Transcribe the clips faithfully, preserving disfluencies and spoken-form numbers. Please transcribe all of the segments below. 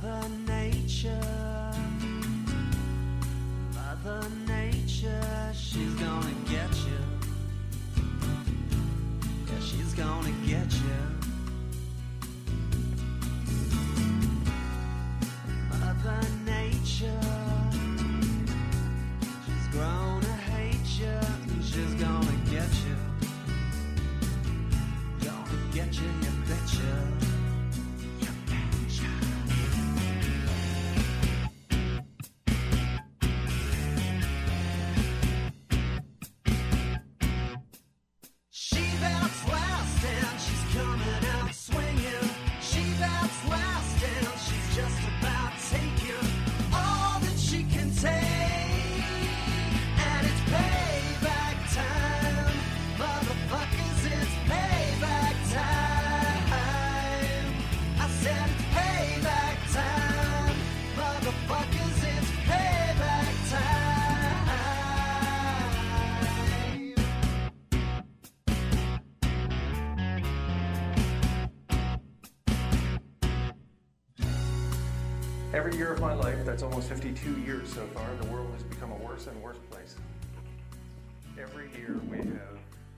Mother Nature, Mother Nature, she's gonna get you. Yeah, she's gonna get you. Mother Nature, she's grown to hate you, and she's gonna get you. Gonna get you, you betcha. Every year of my life, that's almost fifty-two years so far, the world has become a worse and worse place. Every year we have...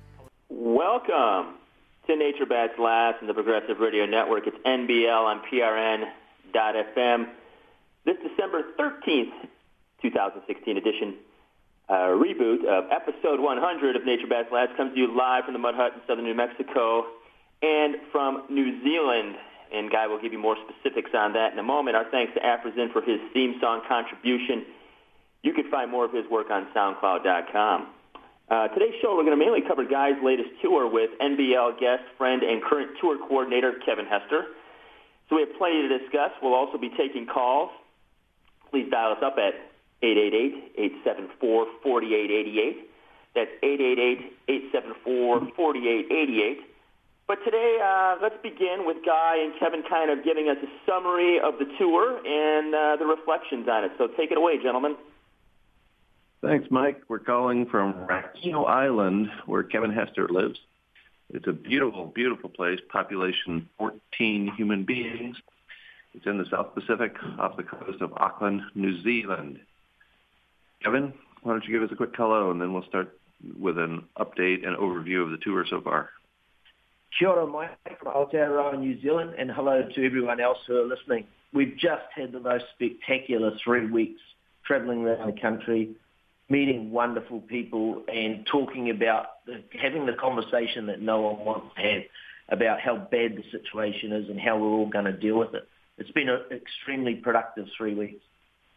Welcome to Nature Bats Last and the Progressive Radio Network. It's N B L on P R N dot F M. This December thirteenth, twenty sixteen edition uh, reboot of episode one hundred of Nature Bats Last comes to you live from the Mud Hut in southern New Mexico and from New Zealand. And Guy will give you more specifics on that in a moment. Our thanks to Afrazin for his theme song contribution. You can find more of his work on SoundCloud dot com. Uh, today's show, we're going to mainly cover Guy's latest tour with N B L guest, friend, and current tour coordinator Kevin Hester. So we have plenty to discuss. We'll also be taking calls. Please dial us up at eight eight eight, eight seven four, four eight eight eight. That's eight eight eight, eight seven four, four eight eight eight. But today, uh, let's begin with Guy and Kevin kind of giving us a summary of the tour and uh, the reflections on it. So take it away, gentlemen. Thanks, Mike. We're calling from Rakino Island, where Kevin Hester lives. It's a beautiful, beautiful place, population fourteen human beings. It's in the South Pacific off the coast of Auckland, New Zealand. Kevin, why don't you give us a quick hello, and then we'll start with an update and overview of the tour so far. Kia ora, Mike from Aotearoa, New Zealand, and hello to everyone else who are listening. We've just had the most spectacular three weeks travelling around the country, meeting wonderful people and talking about, the, having the conversation that no one wants to have about how bad the situation is and how we're all going to deal with it. It's been an extremely productive three weeks.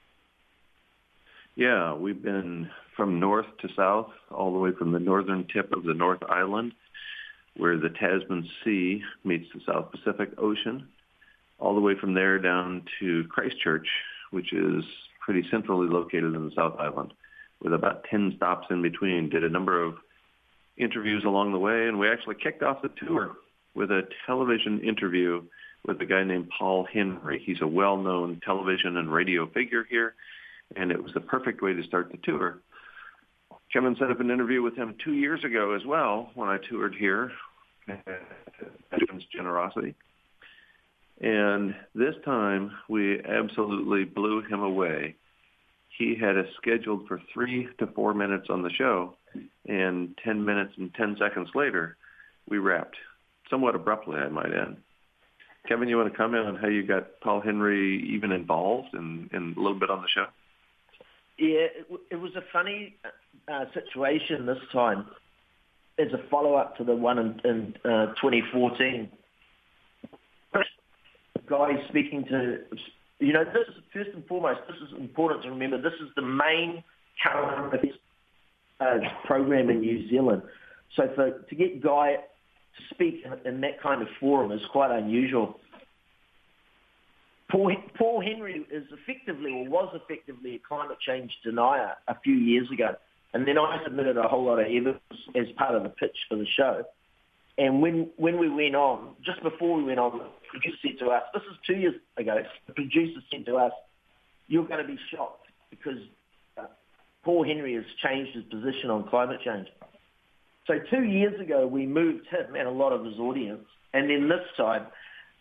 Yeah, we've been from north to south, all the way from the northern tip of the North Island, where the Tasman Sea meets the South Pacific Ocean, all the way from there down to Christchurch, which is pretty centrally located in the South Island, with about ten stops in between. Did a number of interviews along the way, and we actually kicked off the tour with a television interview with a guy named Paul Henry. He's a well-known television and radio figure here, and it was the perfect way to start the tour. Kevin set up an interview with him two years ago as well when I toured here at Kevin's generosity. And this time we absolutely blew him away. He had us scheduled for three to four minutes on the show, and ten minutes and ten seconds later, we wrapped. Somewhat abruptly, I might add. Kevin, you want to comment on how you got Paul Henry even involved and, and a little bit on the show? Yeah, it, it was a funny uh, situation this time as a follow-up to the one in, in uh, twenty fourteen. The guy speaking to, you know, this is, first and foremost, this is important to remember, this is the main current affairs uh, program in New Zealand. So for to get Guy to speak in, in that kind of forum is quite unusual. Paul, Paul Henry is effectively, or was effectively, a climate change denier a few years ago. And then I submitted a whole lot of evidence as part of the pitch for the show. And when when we went on, just before we went on, the producer said to us, this is two years ago, the producer said to us, you're going to be shocked because uh, Paul Henry has changed his position on climate change. So two years ago, we moved him and a lot of his audience. And then this time,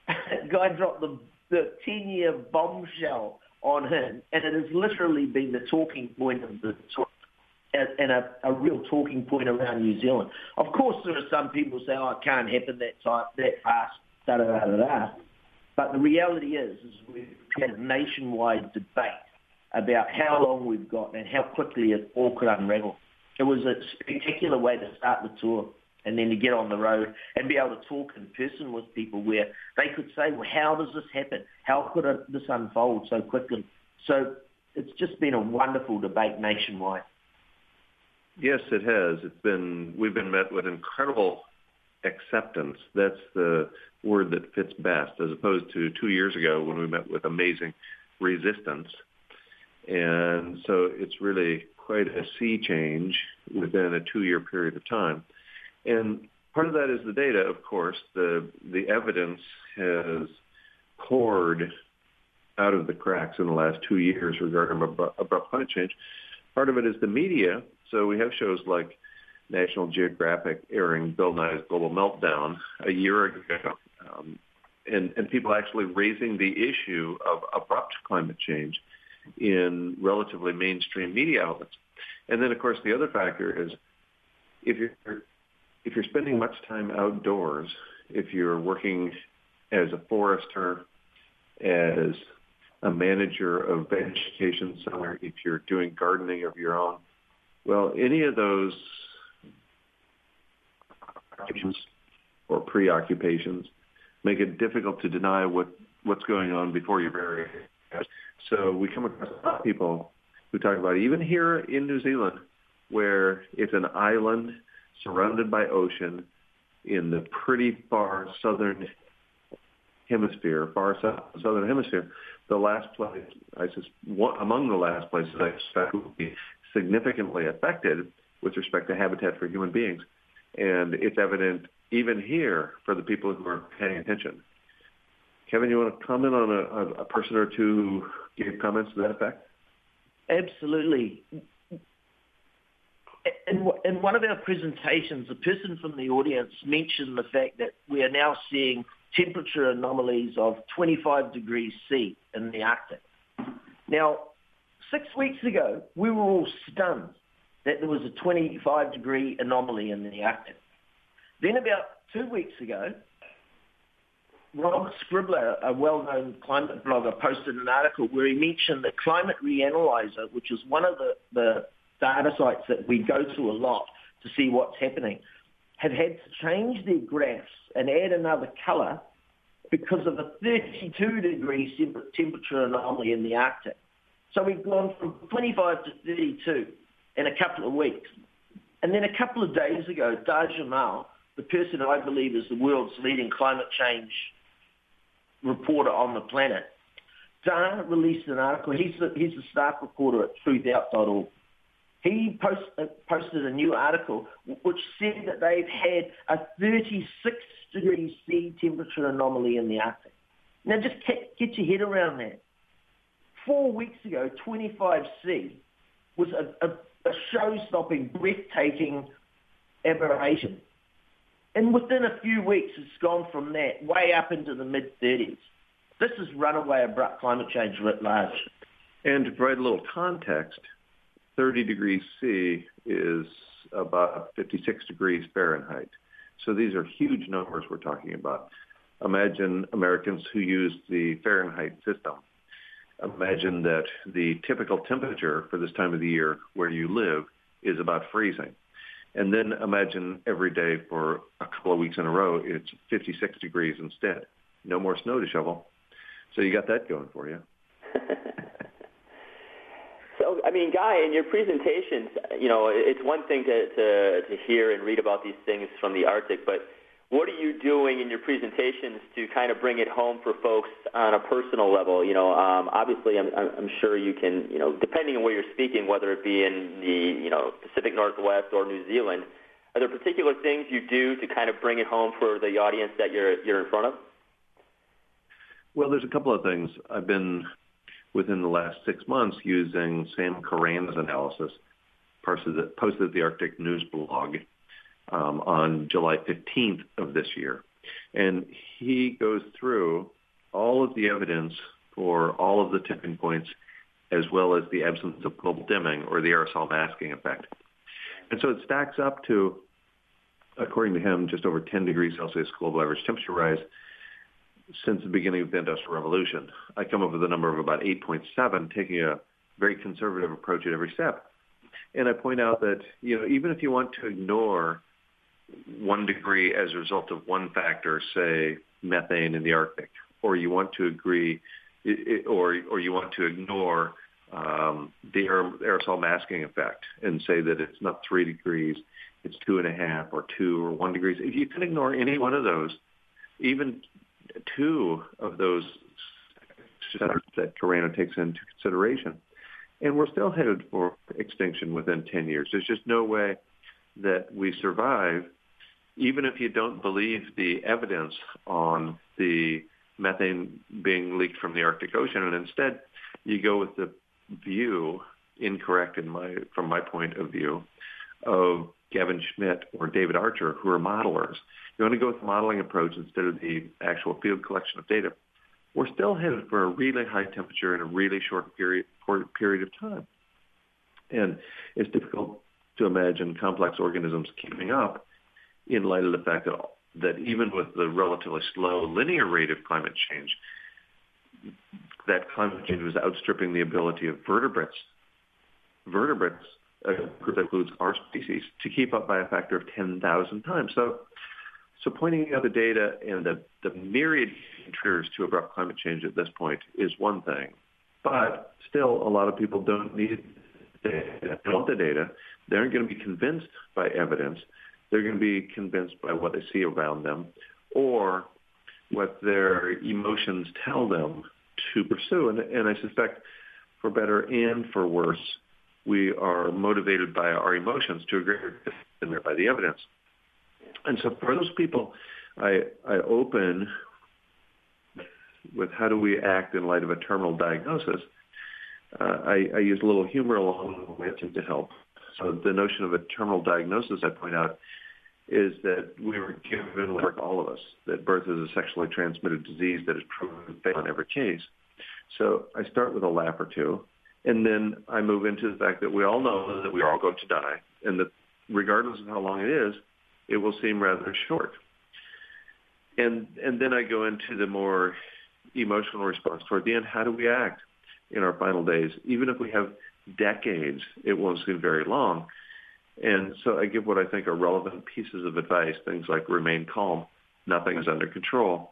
guy dropped the the ten-year bombshell on him, and it has literally been the talking point of the tour, and a, a real talking point around New Zealand. Of course, there are some people saying, "Oh, it can't happen that time, that fast." Da da da da da. But the reality is, is we've had a nationwide debate about how long we've got and how quickly it all could unravel. It was a spectacular way to start the tour, and then to get on the road and be able to talk in person with people where they could say, well, how does this happen? How could it, this unfold so quickly? So it's just been a wonderful debate nationwide. Yes, it has. It's been, we've been met with incredible acceptance. That's the word that fits best, as opposed to two years ago when we met with amazing resistance. And so it's really quite a sea change within a two-year period of time. And part of that is the data, of course. The the evidence has poured out of the cracks in the last two years regarding abrupt, abrupt climate change. Part of it is the media. So we have shows like National Geographic airing Bill Nye's Global Meltdown a year ago, um, and, and people actually raising the issue of abrupt climate change in relatively mainstream media outlets. And then, of course, the other factor is if you're if you're spending much time outdoors, if you're working as a forester, as a manager of vegetation somewhere, if you're doing gardening of your own, well, any of those occupations or preoccupations make it difficult to deny what, what's going on before your very eyes. So we come across a lot of people who talk about, even here in New Zealand, where it's an island surrounded by ocean in the pretty far southern hemisphere, far south southern hemisphere, the last place, I suspect, one, among the last places I suspect will be significantly affected with respect to habitat for human beings. And it's evident even here for the people who are paying attention. Kevin, you want to comment on a, a person or two who gave comments to that effect? Absolutely. In, in one of our presentations, a person from the audience mentioned the fact that we are now seeing temperature anomalies of twenty-five degrees C in the Arctic. Now, six weeks ago, we were all stunned that there was a twenty-five degree anomaly in the Arctic. Then about two weeks ago, Robert Scribbler, a well-known climate blogger, posted an article where he mentioned that Climate Reanalyzer, which is one of the, the data sites that we go to a lot to see what's happening, have had to change their graphs and add another colour because of a thirty-two degree temperature anomaly in the Arctic. So we've gone from twenty-five to thirty-two in a couple of weeks. And then a couple of days ago, Dar Jamal, the person I believe is the world's leading climate change reporter on the planet, Dar released an article. He's the, he's the staff reporter at truth out dot org. He post, uh, posted a new article which said that they've had a thirty-six degrees C temperature anomaly in the Arctic. Now just get, get your head around that. Four weeks ago, twenty-five C was a, a, a show-stopping, breathtaking aberration. And within a few weeks, it's gone from that way up into the mid-thirties. This is runaway abrupt climate change writ large. And to provide a little context, thirty degrees C is about fifty-six degrees Fahrenheit. So these are huge numbers we're talking about. Imagine Americans who use the Fahrenheit system. Imagine that the typical temperature for this time of the year where you live is about freezing. And then imagine every day for a couple of weeks in a row, it's fifty-six degrees instead. No more snow to shovel. So you got that going for you. So, I mean, Guy, in your presentations, you know, it's one thing to, to, to hear and read about these things from the Arctic, but what are you doing in your presentations to kind of bring it home for folks on a personal level? You know, um, obviously, I'm, I'm sure you can, you know, depending on where you're speaking, whether it be in the, you know, Pacific Northwest or New Zealand, are there particular things you do to kind of bring it home for the audience that you're you're in front of? Well, there's a couple of things. I've been, within the last six months, using Sam Curran's analysis, posted at the Arctic News blog um, on July fifteenth of this year. And he goes through all of the evidence for all of the tipping points, as well as the absence of global dimming or the aerosol masking effect. And so it stacks up to, according to him, just over ten degrees Celsius global average temperature rise since the beginning of the Industrial Revolution. I come up with a number of about eight point seven, taking a very conservative approach at every step. And I point out that, you know, even if you want to ignore one degree as a result of one factor, say methane in the Arctic, or you want to agree, or or you want to ignore um, the aerosol masking effect and say that it's not three degrees, it's two and a half or two or one degrees. If you can ignore any one of those, even two of those that Carano takes into consideration, and we're still headed for extinction within ten years. There's just no way that we survive, even if you don't believe the evidence on the methane being leaked from the Arctic Ocean, and instead you go with the view, incorrect in my from my point of view, of Gavin Schmidt or David Archer, who are modelers. You want to go with the modeling approach instead of the actual field collection of data. We're still headed for a really high temperature in a really short period period of time. And it's difficult to imagine complex organisms keeping up in light of the fact that, that even with the relatively slow linear rate of climate change, that climate change was outstripping the ability of vertebrates, vertebrates, a group that includes our species, to keep up by a factor of ten thousand times. So So pointing out the data and the, the myriad contributors to abrupt climate change at this point is one thing. But still, a lot of people don't need the data. They want the data. They aren't going to be convinced by evidence. They're going to be convinced by what they see around them or what their emotions tell them to pursue. And, and I suspect for better and for worse, we are motivated by our emotions to a greater extent by the evidence. And so for those people, I, I open with how do we act in light of a terminal diagnosis. Uh, I, I use a little humor along the way to help. So the notion of a terminal diagnosis, I point out, is that we were given, like all of us, that birth is a sexually transmitted disease that is proven fatal in every case. So I start with a laugh or two, and then I move into the fact that we all know that we are all going to die, and that regardless of how long it is, it will seem rather short. And and then I go into the more emotional response toward the end. How do we act in our final days? Even if we have decades, it won't seem very long. And so I give what I think are relevant pieces of advice, things like remain calm, nothing is under control,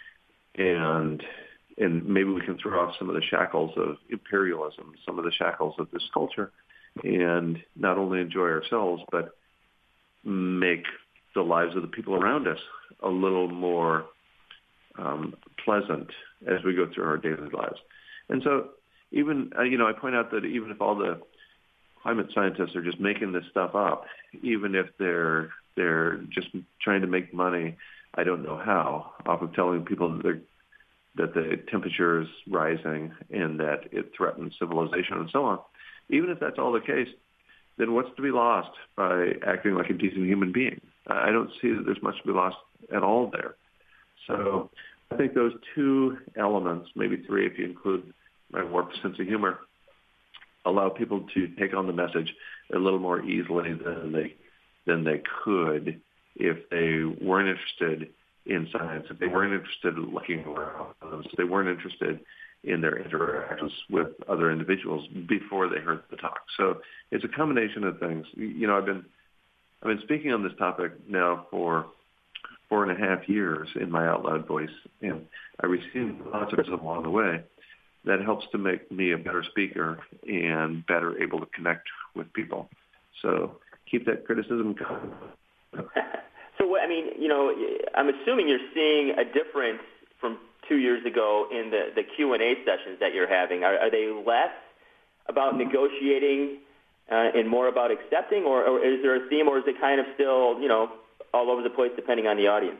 and and maybe we can throw off some of the shackles of imperialism, some of the shackles of this culture, and not only enjoy ourselves, but make the lives of the people around us a little more um, pleasant as we go through our daily lives. And so even, uh, you know, I point out that even if all the climate scientists are just making this stuff up, even if they're they're just trying to make money, I don't know how, off of telling people that they're that the temperature is rising and that it threatens civilization and so on. Even if that's all the case, then what's to be lost by acting like a decent human being? I don't see that there's much to be lost at all there. So I think those two elements, maybe three if you include my warped sense of humor, allow people to take on the message a little more easily than they than they could if they weren't interested in science, if they weren't interested in looking around, if they weren't interested in their interactions with other individuals before they heard the talk. So it's a combination of things. You know, I've been I've been speaking on this topic now for four and a half years in my out loud voice, and I received lots of criticism along the way. That helps to make me a better speaker and better able to connect with people. So keep that criticism coming. So, I mean, you know, I'm assuming you're seeing a difference from two years ago in the, the Q and A sessions that you're having. Are, are they less about negotiating uh, and more about accepting, or, or is there a theme, or is it kind of still, you know, all over the place depending on the audience?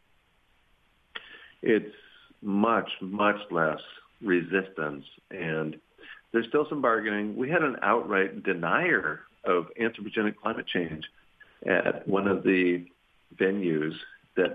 It's much, much less resistance, and there's still some bargaining. We had an outright denier of anthropogenic climate change at one of the venues that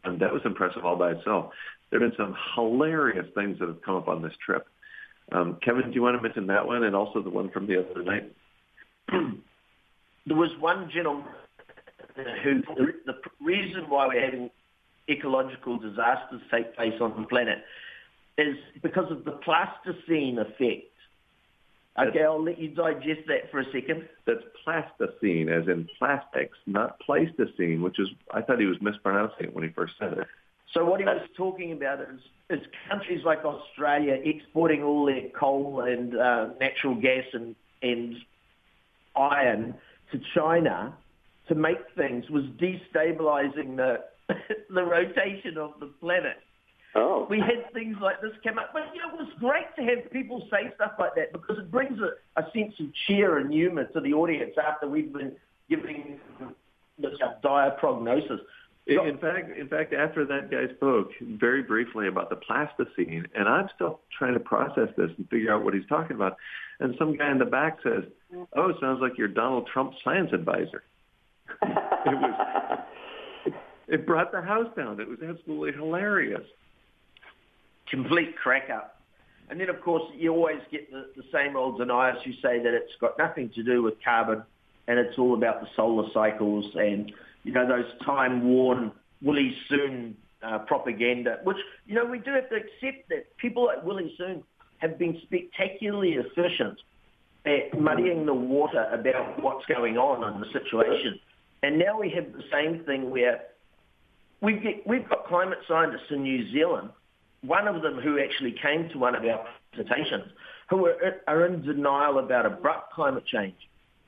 and that was impressive all by itself. There have been some hilarious things that have come up on this trip. Um, Kevin, do you want to mention that one and also the one from the other night? There was one gentleman who, the reason why we're having ecological disasters take place on the planet is because of the plasticine effect. Okay, I'll let you digest that for a second. That's plasticine, as in plastics, not Pleistocene, which is, I thought he was mispronouncing it when he first said it. So what he was talking about is, is countries like Australia exporting all their coal and uh, natural gas and, and iron to China to make things was destabilizing the the rotation of the planet. Oh. We had things like this come up. But, you know, it was great to have people say stuff like that because it brings a, a sense of cheer and humour to the audience after we've been giving this dire prognosis. In fact, in fact, after that guy spoke very briefly about the plasticine, and I'm still trying to process this and figure out what he's talking about, and some guy in the back says, "Oh, it sounds like you're Donald Trump's science advisor." It was. It brought the house down. It was absolutely hilarious. Complete crack up. And then, of course, you always get the, the same old deniers who say that it's got nothing to do with carbon and it's all about the solar cycles and, you know, those time-worn Willie Soon uh, propaganda, which, you know, we do have to accept that people like Willie Soon have been spectacularly efficient at muddying the water about what's going on in the situation. And now we have the same thing where we've, get, we've got climate scientists in New Zealand, one of them who actually came to one of our presentations, who are, are in denial about abrupt climate change.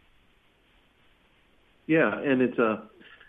Yeah, and it's a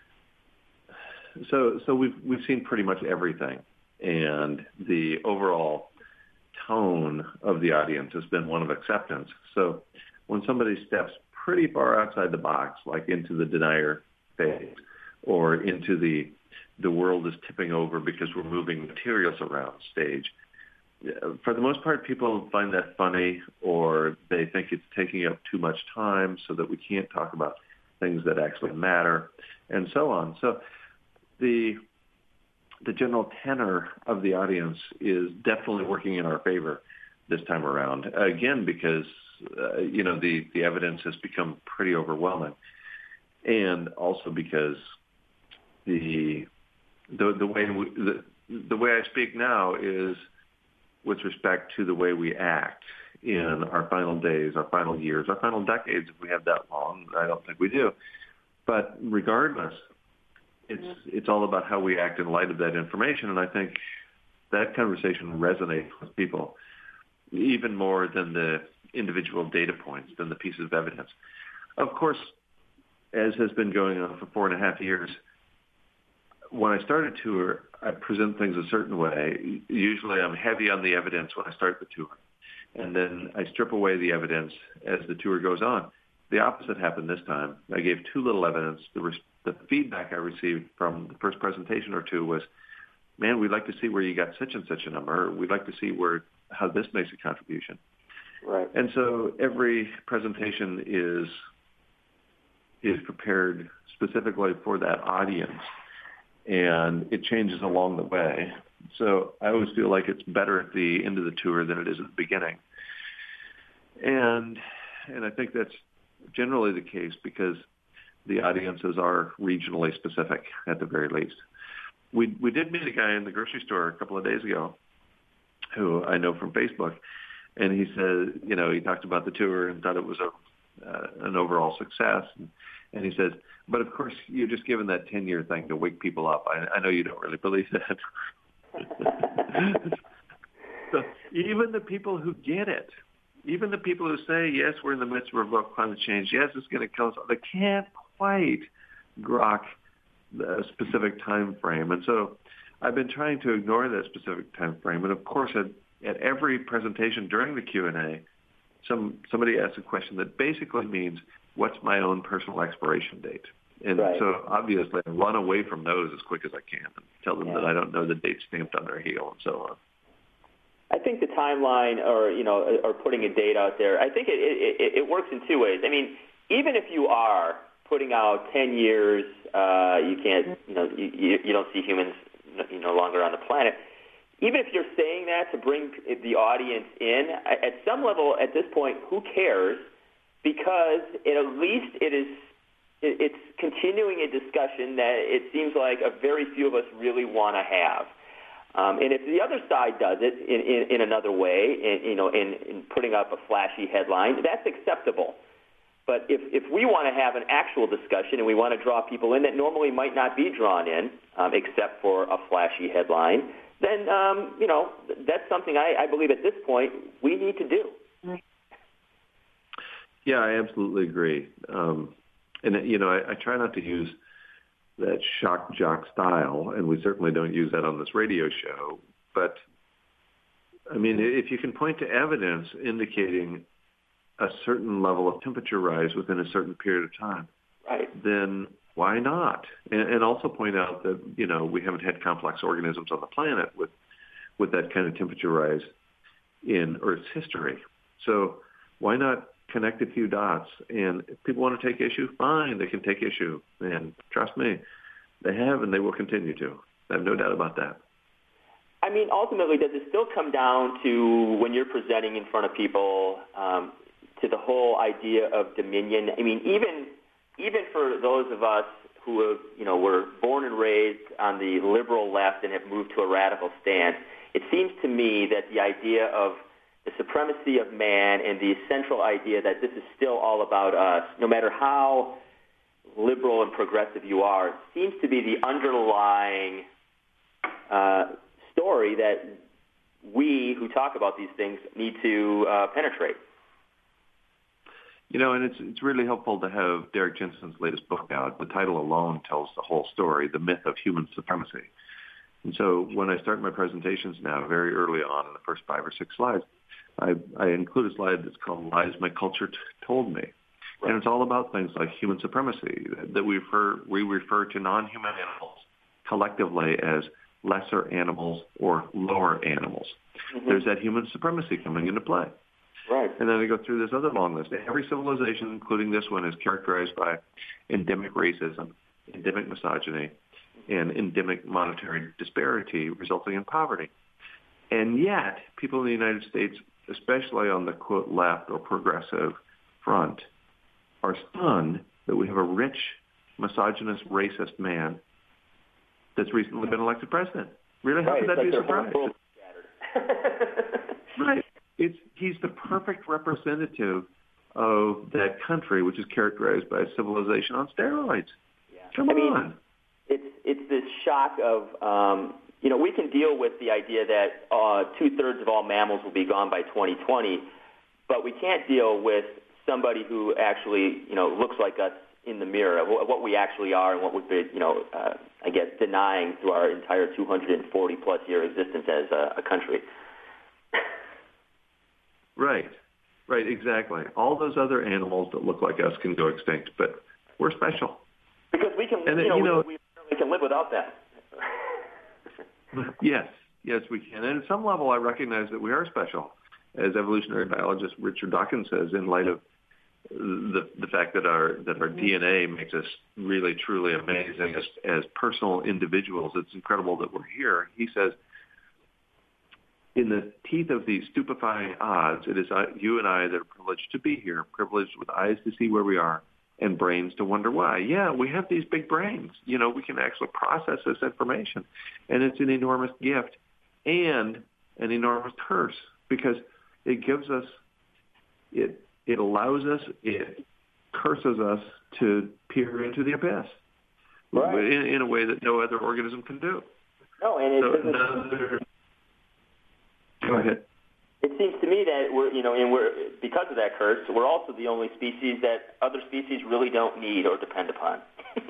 so so we've we've seen pretty much everything, and the overall tone of the audience has been one of acceptance. So when somebody steps pretty far outside the box, like into the denier phase, or into the the world is tipping over because we're moving materials around stage, for the most part, people find that funny, or they think it's taking up too much time so that we can't talk about things that actually matter, and so on. So the the general tenor of the audience is definitely working in our favor this time around. Again, because uh, you know the, the evidence has become pretty overwhelming, and also because the the the way we, the the way I speak now is with respect to the way we act in our final days, our final years, our final decades, if we have that long. I don't think we do. But regardless, it's it's all about how we act in light of that information, and I think that conversation resonates with people even more than the individual data points, than the pieces of evidence. Of course, as has been going on for four and a half years, when I start a tour, I present things a certain way. Usually I'm heavy on the evidence when I start the tour, and then I strip away the evidence as the tour goes on. The opposite happened this time. I gave too little evidence. The, res- the feedback I received from the first presentation or two was, man, we'd like to see where you got such and such a number. We'd like to see where how this makes a contribution. Right. And so every presentation is is prepared specifically for that audience, and it changes along the way. So I always feel like it's better at the end of the tour than it is at the beginning. And and I think that's generally the case because the audiences are regionally specific at the very least. We we did meet a guy in the grocery store a couple of days ago who I know from Facebook, and he said, you know, he talked about the tour and thought it was a uh, an overall success. And, and he says, but of course, you're just given that ten-year thing to wake people up. I, I know you don't really believe that. So even the people who get it, even the people who say, yes, we're in the midst of about climate change, yes, it's going to kill us, they can't quite grok the specific time frame. And so I've been trying to ignore that specific time frame. And of course, at, at every presentation during the Q and A, some somebody asks a question that basically means, what's my own personal expiration date? And right. so obviously I run away from those as quick as I can and tell them yeah. that I don't know the date stamped on their heel and so on. I think the timeline, or you know, or putting a date out there, I think it, it, it works in two ways. I mean, even if you are putting out ten years, uh, you can't, you know, you, you don't see humans you no longer on the planet. Even if you're saying that to bring the audience in, at some level at this point, who cares? Because it, at least it is, it's continuing a discussion that it seems like a very few of us really want to have. Um, and if the other side does it in, in, in another way, in, you know, in, in putting up a flashy headline, that's acceptable. But if, if we want to have an actual discussion and we want to draw people in that normally might not be drawn in, um, except for a flashy headline, then, um, you know, that's something I, I believe at this point we need to do. Yeah, I absolutely agree. Um, and, you know, I, I try not to use that shock jock style, and we certainly don't use that on this radio show. But, I mean, if you can point to evidence indicating a certain level of temperature rise within a certain period of time, right, then why not? And, and also point out that, you know, we haven't had complex organisms on the planet with, with that kind of temperature rise in Earth's history. So why not connect a few dots? And if people want to take issue, fine, they can take issue. And trust me, they have and they will continue to. I have no doubt about that. I mean, ultimately, does it still come down to when you're presenting in front of people, um, to the whole idea of dominion? I mean, even even for those of us who have, you know, were born and raised on the liberal left and have moved to a radical stance, it seems to me that the idea of the supremacy of man and the central idea that this is still all about us, no matter how liberal and progressive you are, seems to be the underlying uh, story that we who talk about these things need to uh, penetrate. You know, and it's it's really helpful to have Derrick Jensen's latest book out. The title alone tells the whole story, The Myth of Human Supremacy. And so when I start my presentations now, very early on in the first five or six slides, I, I include a slide that's called Lies My Culture T- Told Me. Right. And it's all about things like human supremacy, that we refer, we refer to non-human animals collectively as lesser animals or lower animals. Mm-hmm. There's that human supremacy coming into play. Right. And then I go through this other long list. Every civilization, including this one, is characterized by endemic racism, endemic misogyny, and endemic monetary disparity resulting in poverty. And yet, people in the United States, especially on the, quote, left or progressive front, are stunned that we have a rich, misogynist, racist man that's recently been elected president. Really, how right. could that like be a surprise? Right. It's he's the perfect representative of that country, which is characterized by a civilization on steroids. Yeah. Come I mean, on. It's it's this shock of, um, you know, we can deal with the idea that uh, two-thirds of all mammals will be gone by twenty twenty, but we can't deal with somebody who actually, you know, looks like us in the mirror, what we actually are and what we've been, you know, uh, I guess, denying through our entire two hundred forty plus year existence as a, a country. Right, right, exactly. All those other animals that look like us can go extinct, but we're special. Because we can, and you know, you know we, we can live without that. Yes, yes, we can. And at some level, I recognize that we are special, as evolutionary biologist Richard Dawkins says, in light of the the fact that our that our D N A makes us really, truly amazing as, as personal individuals. It's incredible that we're here. He says, in the teeth of these stupefying odds, it is you and I that are privileged to be here, privileged with eyes to see where we are and brains to wonder why. Yeah, we have these big brains. You know, we can actually process this information. And it's an enormous gift and an enormous curse because it gives us, it it allows us, it curses us to peer into the abyss right. in, in a way that no other organism can do. No, and it so doesn't... Another, Go ahead. It seems to me that we're, you know, and we're because of that curse, we're also the only species that other species really don't need or depend upon.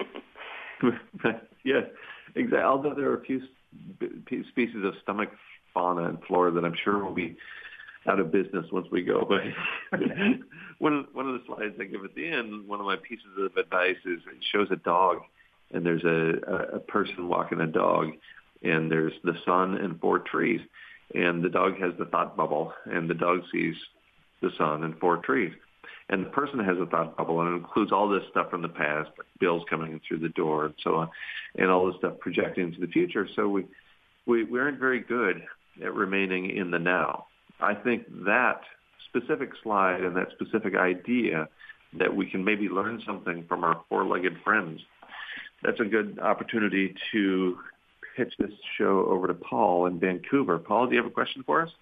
Yes, exactly. Although there are a few species of stomach fauna and flora that I'm sure will be out of business once we go. But one of one of the slides I give at the end, one of my pieces of advice is it shows a dog, and there's a, a person walking a dog, and there's the sun and four trees. And the dog has the thought bubble, and the dog sees the sun and four trees. And the person has a thought bubble, and it includes all this stuff from the past, like bills coming in through the door and so on, and all this stuff projecting into the future. So we, we, we aren't very good at remaining in the now. I think that specific slide and that specific idea that we can maybe learn something from our four-legged friends, that's a good opportunity to pitch this show over to Paul in Vancouver. Paul, do you have a question for us?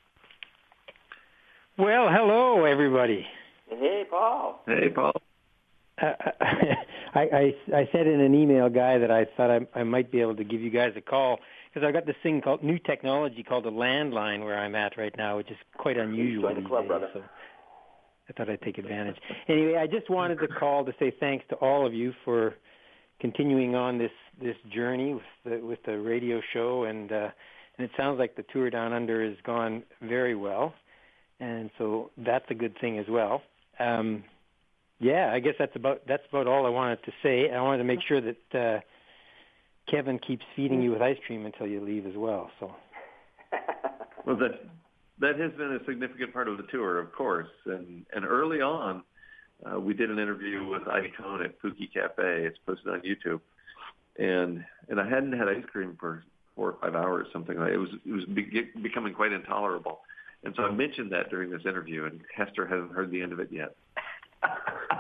Well, hello, everybody. Hey, Paul. Hey, Paul. Uh, I, I, I said in an email, Guy, that I thought I, I might be able to give you guys a call because I've got this thing called new technology called a landline where I'm at right now, which is quite unusual these days. So I thought I'd take advantage. Anyway, I just wanted to call to say thanks to all of you for continuing on this, this journey with the, with the radio show, and uh, and it sounds like the tour down under has gone very well, and so that's a good thing as well. Um, yeah, I guess that's about that's about all I wanted to say. I wanted to make sure that uh, Kevin keeps feeding you with ice cream until you leave as well. So, well, that that has been a significant part of the tour, of course. And and early on, uh, we did an interview with Ivy Cohn at Pookie Cafe. It's posted on YouTube, and and I hadn't had ice cream for four or five hours, something like that. It was it was be- becoming quite intolerable. And so I mentioned that during this interview, and Hester hasn't heard the end of it yet. uh,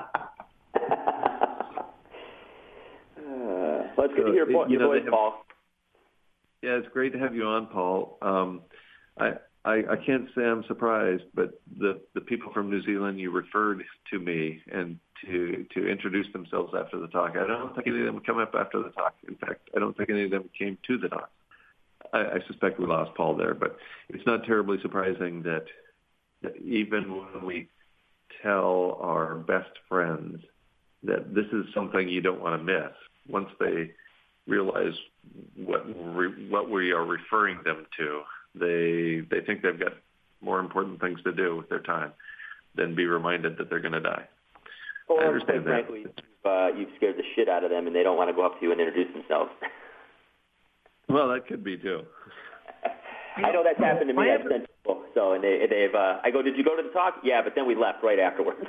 well, it's good so, to hear your, you know, voice, have, Paul. Yeah, it's great to have you on, Paul. Um, I, I I can't say I'm surprised, but the, the people from New Zealand, you referred to me and to to introduce themselves after the talk. I don't think any of them come up after the talk. In fact, I don't think any of them came to the talk. I, I suspect we lost Paul there, but it's not terribly surprising that, that even when we tell our best friends that this is something you don't want to miss, once they realize what re, what we are referring them to, they they think they've got more important things to do with their time than be reminded that they're going to die. Or, I understand quite that. frankly, you've, uh, you've scared the shit out of them, and they don't want to go up to you and introduce themselves. Well, that could be too. I know that's happened to me. I've sent people, so and they, they've. Uh, I go, did you go to the talk? Yeah, but then we left right afterwards.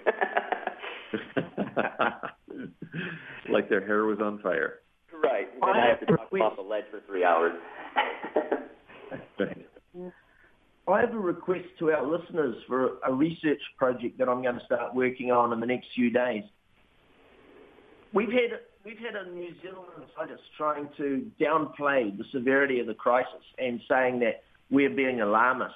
Like their hair was on fire. Right. And I have to talk off the ledge for three hours. I have a request to our listeners for a research project that I'm going to start working on in the next few days. We've had we've had a New Zealand scientist trying to downplay the severity of the crisis and saying that we're being alarmists.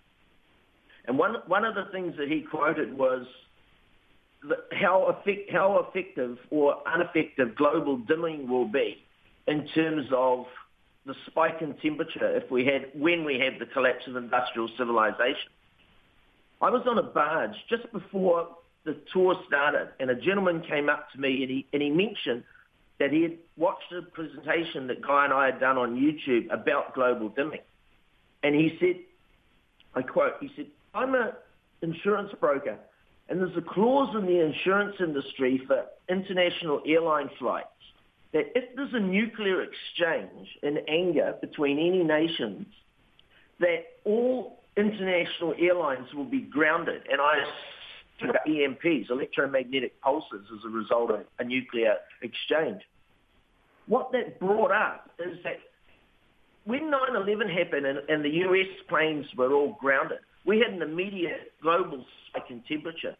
And one one of the things that he quoted was the, how effect, how effective or ineffective global dimming will be in terms of the spike in temperature if we had when we have the collapse of industrial civilization. I was on a barge just before the tour started, and a gentleman came up to me and he and he mentioned that he had watched a presentation that Guy and I had done on YouTube about global dimming. And he said, I quote, he said, I'm an insurance broker, and there's a clause in the insurance industry for international airline flights that if there's a nuclear exchange in anger between any nations, that all international airlines will be grounded. And I E M Ps, electromagnetic pulses, as a result of a nuclear exchange. What that brought up is that when nine eleven happened and, and the U S planes were all grounded, we had an immediate global spike in temperature.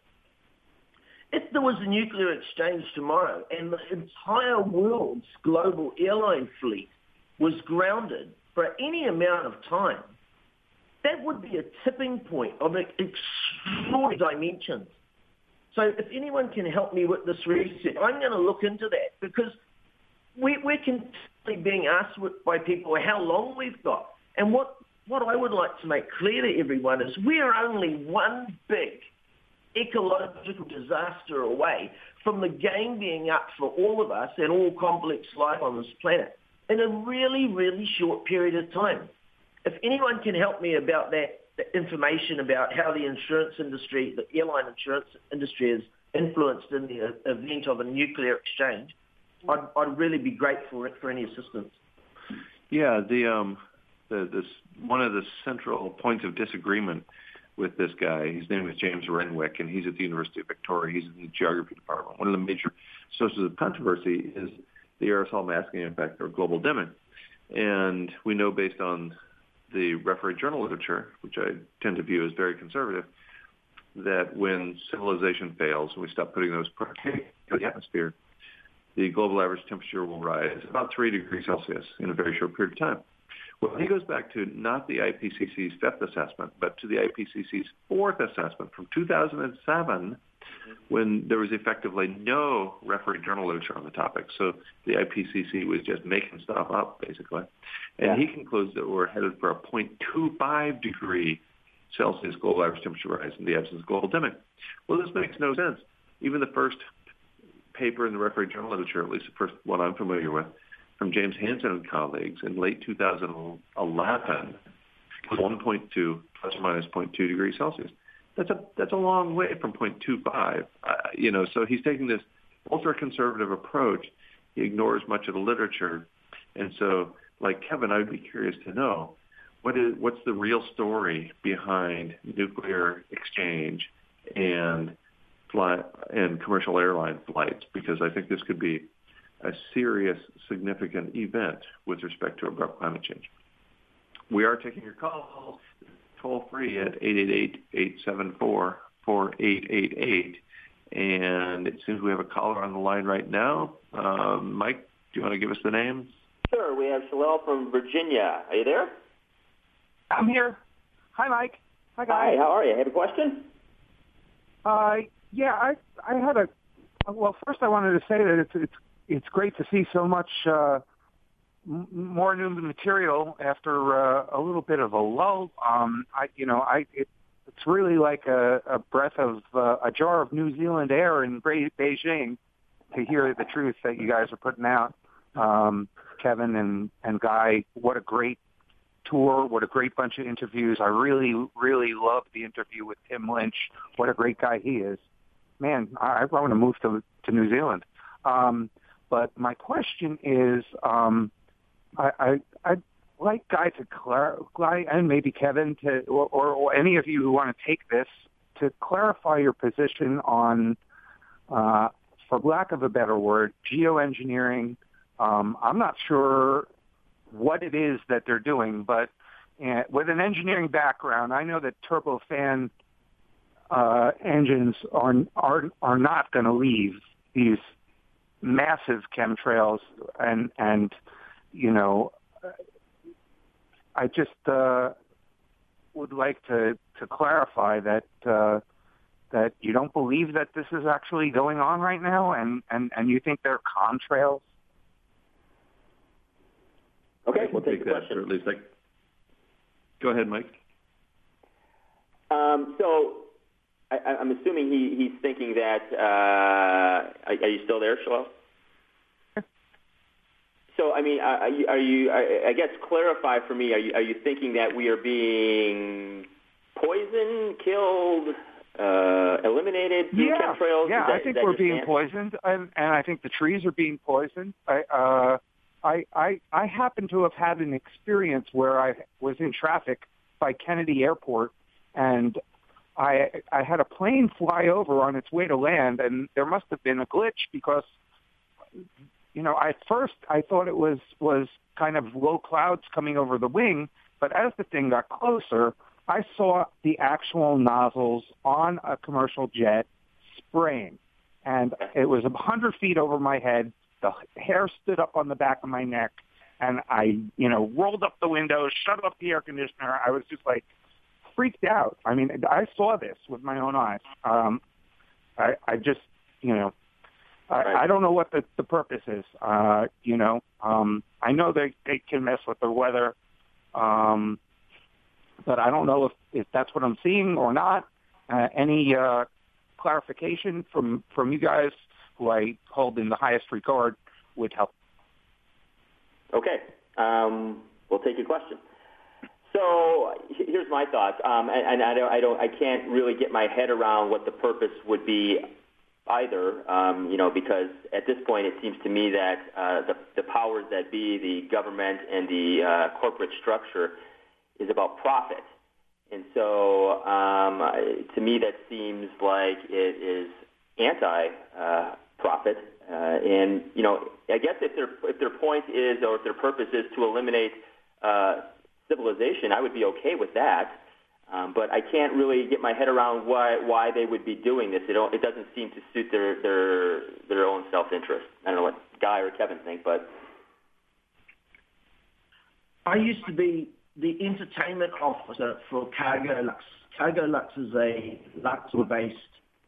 If there was a nuclear exchange tomorrow and the entire world's global airline fleet was grounded for any amount of time, that would be a tipping point of extraordinary dimensions. So if anyone can help me with this research, I'm going to look into that because we, we're continually being asked by people how long we've got. And what, what I would like to make clear to everyone is we are only one big ecological disaster away from the game being up for all of us and all complex life on this planet in a really, really short period of time. If anyone can help me about that, the information about how the insurance industry, the airline insurance industry is influenced in the event of a nuclear exchange, I'd, I'd really be grateful for any assistance. Yeah, the um, the this one of the central points of disagreement with this guy. His name is James Renwick, and he's at the University of Victoria. He's in the geography department. One of the major sources of controversy is the aerosol masking effect or global dimming. And we know based on the referee journal literature, which I tend to view as very conservative, that when civilization fails and we stop putting those particles in the atmosphere, the global average temperature will rise about three degrees Celsius in a very short period of time. Well, he goes back to not the I P C C's fifth assessment, but to the I P C C's fourth assessment from two thousand seven, when there was effectively no referee journal literature on the topic. So the I P C C was just making stuff up, basically. And yeah. he concludes that we're headed for a zero point two five degree Celsius global average temperature rise in the absence of global dimming. Well, this makes no sense. Even the first paper in the referee journal literature, at least the first one I'm familiar with, from James Hansen and colleagues in late two thousand eleven, was one point two plus or minus zero point two degrees Celsius. That's a that's a long way from zero point two five. Uh, you know, so he's taking this ultra-conservative approach. He ignores much of the literature, and so, like Kevin, I would be curious to know what is what's the real story behind nuclear exchange and fly and commercial airline flights, because I think this could be a serious, significant event with respect to abrupt climate change. We are taking your calls toll free at eight eight eight, eight seven four, four eight eight eight. And it seems we have a caller on the line right now. Um, Mike, do you want to give us the name? Sure. We have Shalel from Virginia. Are you there? I'm here. Hi, Mike. Hi, guys. Hi, how are you? Have a question? Uh, yeah, I I had a, well, first I wanted to say that it's it's it's great to see so much uh, m- more new material after uh, a little bit of a lull. Um, I, you know, I it, it's really like a, a breath of uh, a jar of New Zealand air in Be- Beijing to hear the truth that you guys are putting out. Um, Kevin and, and Guy, what a great tour, what a great bunch of interviews. I really, really loved the interview with Tim Lynch. What a great guy he is. Man, I, I want to move to, to New Zealand. Um, But my question is, um, I, I, I'd like Guy to clarify, and maybe Kevin, to, or, or, or any of you who want to take this, to clarify your position on, uh, for lack of a better word, geoengineering. Um, I'm not sure what it is that they're doing, but uh, with an engineering background, I know that turbofan uh, engines are are are not going to leave these massive chemtrails, and and you know, I just uh, would like to to clarify that uh, that you don't believe that this is actually going on right now, and and and you think they're contrails. Okay, we'll take, take the that, question. or at least like, go ahead, Mike. Um, so I, I'm assuming he, he's thinking that, uh, are, are you still there, Shalel? So, I mean, are you, are you, I guess, clarify for me, are you, are you thinking that we are being poisoned, killed, uh, eliminated through yeah, chemtrails? Yeah, that, I think we're being poisoned, and, and I think the trees are being poisoned. I, uh, I, I, I happen to have had an experience where I was in traffic by Kennedy Airport, and I, I had a plane fly over on its way to land, and there must have been a glitch because, you know, at first I thought it was, was kind of low clouds coming over the wing, but as the thing got closer, I saw the actual nozzles on a commercial jet spraying, and it was a hundred feet over my head. The hair stood up on the back of my neck, and I, you know, rolled up the windows, shut off the air conditioner. I was just like freaked out. I mean, I saw this with my own eyes. Um, I, I just, you know, I, I don't know what the, the purpose is. Uh, you know, um, I know they, they can mess with the weather, um, but I don't know if, if that's what I'm seeing or not. Uh, any uh, clarification from, from you guys, who I hold in the highest regard, would help. Okay. Um, we'll take your question. So here's my thoughts, um, and, and I don't, I don't, I can't really get my head around what the purpose would be either. Um, you know, because at this point it seems to me that uh, the, the powers that be, the government and the uh, corporate structure, is about profit. And so um, to me that seems like it is anti-profit. Uh, uh, and, you know, I guess if their, if their point is or if their purpose is to eliminate uh, civilization, I would be okay with that. Um, but I can't really get my head around why why they would be doing this. It, don't, it doesn't seem to suit their, their, their own self-interest. I don't know what Guy or Kevin think, but... I used to be the entertainment officer for Cargo Lux. Cargo Lux is a Luxor-based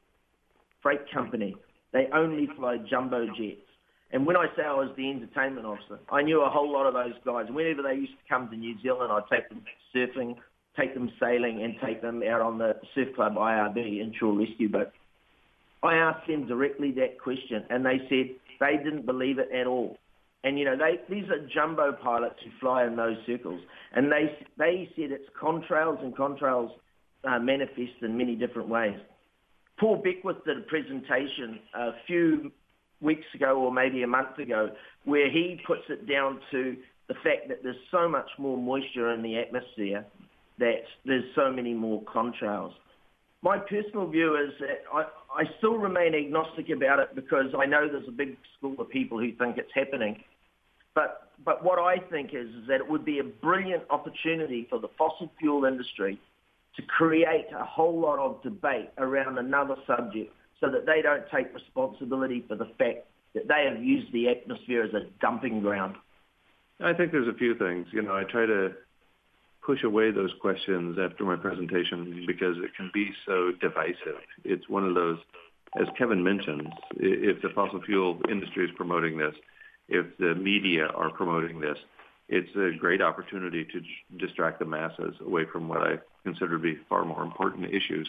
freight company. They only fly jumbo jets. And when I say I was the entertainment officer, I knew a whole lot of those guys. Whenever they used to come to New Zealand, I'd take them surfing, take them sailing, and take them out on the Surf Club I R B inshore rescue boat. I asked them directly that question, and they said they didn't believe it at all. And, you know, they, these are jumbo pilots who fly in those circles. And they they said it's contrails, and contrails uh, manifest in many different ways. Paul Beckwith did a presentation a few weeks ago or maybe a month ago where he puts it down to the fact that there's so much more moisture in the atmosphere that there's so many more contrails. My personal view is that I, I still remain agnostic about it because I know there's a big school of people who think it's happening. But but what I think is, is that it would be a brilliant opportunity for the fossil fuel industry to create a whole lot of debate around another subject so that they don't take responsibility for the fact that they have used the atmosphere as a dumping ground. I think there's a few things. You know, I try to push away those questions after my presentation because it can be so divisive. It's one of those, as Kevin mentions, if the fossil fuel industry is promoting this, if the media are promoting this, it's a great opportunity to distract the masses away from what I consider to be far more important issues.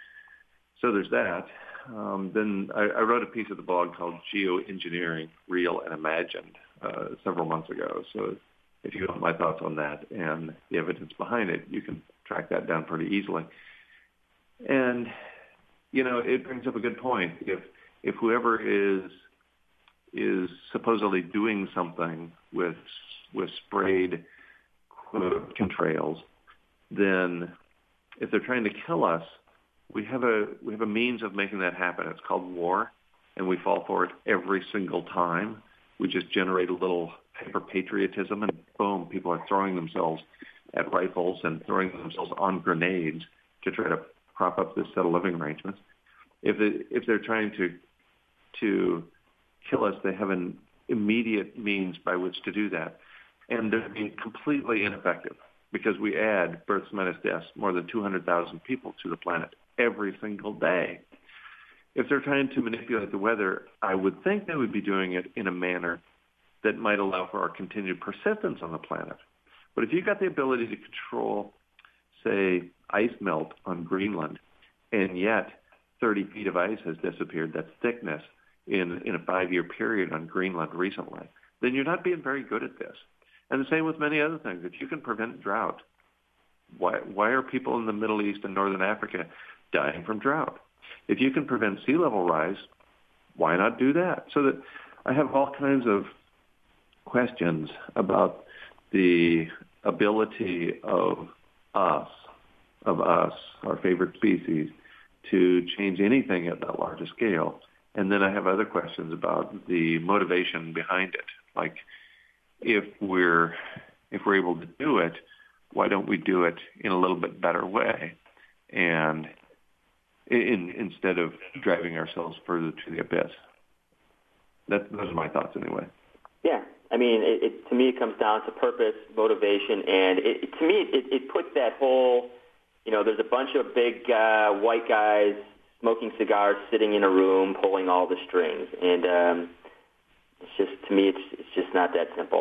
So there's that. Um, then I, I wrote a piece of the blog called Geoengineering, Real and Imagined uh, several months ago. So if you want my thoughts on that and the evidence behind it, you can track that down pretty easily. And, you know, it brings up a good point. If if whoever is is supposedly doing something with with sprayed chemtrails, then if they're trying to kill us, we have a we have a means of making that happen. It's called war, and we fall for it every single time. We just generate a little hyper patriotism, and boom, people are throwing themselves at rifles and throwing themselves on grenades to try to prop up this set of living arrangements. If they, if they're trying to to kill us, they have an immediate means by which to do that, and they're being completely ineffective because we add births minus deaths more than two hundred thousand people to the planet every single day. If they're trying to manipulate the weather, I would think they would be doing it in a manner that might allow for our continued persistence on the planet. But if you've got the ability to control, say, ice melt on Greenland, and yet thirty feet of ice has disappeared, that's thickness, in, in a five-year period on Greenland recently, then you're not being very good at this. And the same with many other things. If you can prevent drought, why, why are people in the Middle East and Northern Africa dying from drought? If you can prevent sea level rise, why not do that? So that I have all kinds of questions about the ability of us, of us, our favorite species, to change anything at that larger scale. And then I have other questions about the motivation behind it. Like, if we're if we're able to do it, why don't we do it in a little bit better way, and in, instead of driving ourselves further to the abyss? That, those are my thoughts anyway. Yeah, I mean, it, it, to me, it comes down to purpose, motivation, and it, it, to me, it, it puts that whole, you know, there's a bunch of big uh, white guys smoking cigars, sitting in a room, pulling all the strings, and um, it's just, to me, it's it's just not that simple.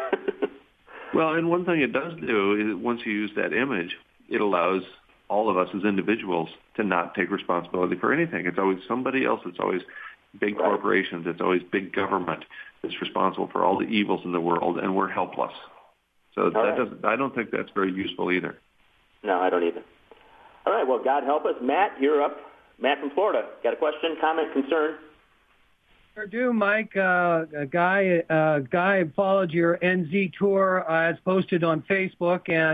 Well, and one thing it does do is once you use that image, it allows all of us as individuals to not take responsibility for anything. It's always somebody else. It's always big Right. corporations. It's always big government that's responsible for all the evils in the world, and we're helpless. So that right. doesn't, I don't think that's very useful either. No, I don't either. All right, well, God help us. Matt, you're up. Matt from Florida. Got a question, comment, concern? Sure do, Mike. Uh, a guy, uh, guy followed your N Z tour uh, as posted on Facebook, and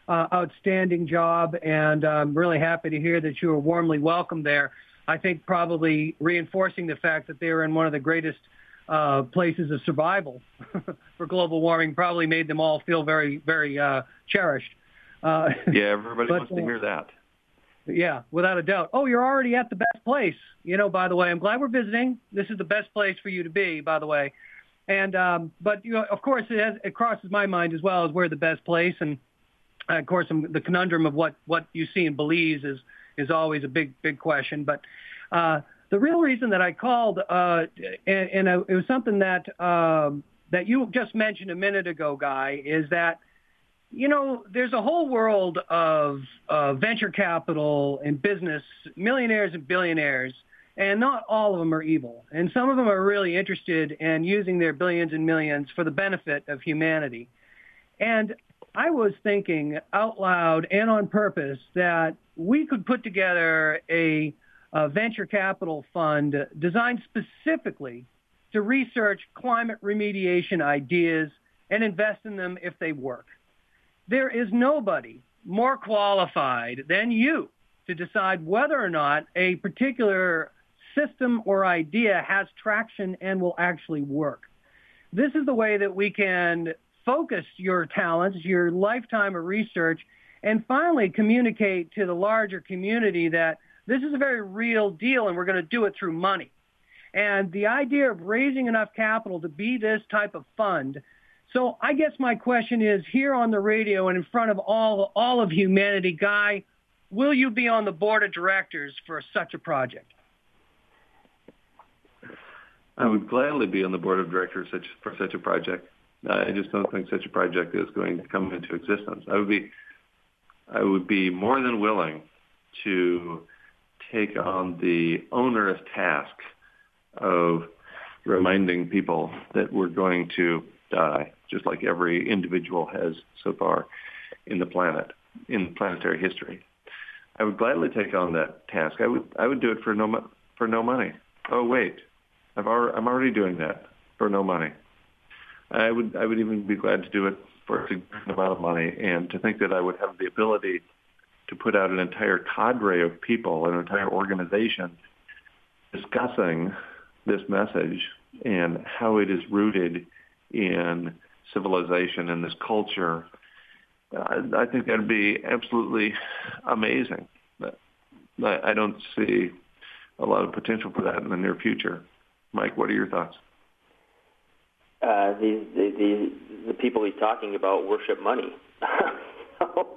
uh, outstanding job, and I'm really happy to hear that you were warmly welcomed there. I think probably reinforcing the fact that they were in one of the greatest uh, places of survival for global warming probably made them all feel very, very uh, cherished. Uh, yeah, everybody but, wants to hear that. Yeah, without a doubt. Oh, you're already at the best place. You know, by the way, I'm glad we're visiting. This is the best place for you to be, by the way. And um, but you know, of course, it, has, it crosses my mind as well as where the best place. And uh, of course, um, the conundrum of what, what you see in Belize is is always a big big question. But uh, the real reason that I called, uh, and, and it was something that um, that you just mentioned a minute ago, Guy, is that. You know, there's a whole world of uh, venture capital and business, millionaires and billionaires, and not all of them are evil. And some of them are really interested in using their billions and millions for the benefit of humanity. And I was thinking out loud and on purpose that we could put together a, a venture capital fund designed specifically to research climate remediation ideas and invest in them if they work. There is nobody more qualified than you to decide whether or not a particular system or idea has traction and will actually work. This is the way that we can focus your talents, your lifetime of research, and finally communicate to the larger community that this is a very real deal and we're going to do it through money. And the idea of raising enough capital to be this type of fund. So I guess my question is, here on the radio and in front of all all of humanity, Guy, will you be on the board of directors for such a project? I would gladly be on the board of directors such, for such a project. I just don't think such a project is going to come into existence. I would be, I would be more than willing to take on the onerous task of reminding people that we're going to die, just like every individual has so far in the planet, in planetary history. I would gladly take on that task. I would I would do it for no for no money. Oh wait, I've already, I'm already doing that for no money. I would I would even be glad to do it for a significant amount of money, and to think that I would have the ability to put out an entire cadre of people, an entire organization discussing this message and how it is rooted in civilization and this culture. I, I think that would be absolutely amazing. I, I don't see a lot of potential for that in the near future. Mike, what are your thoughts? Uh, these, the, the, the people he's talking about worship money. so,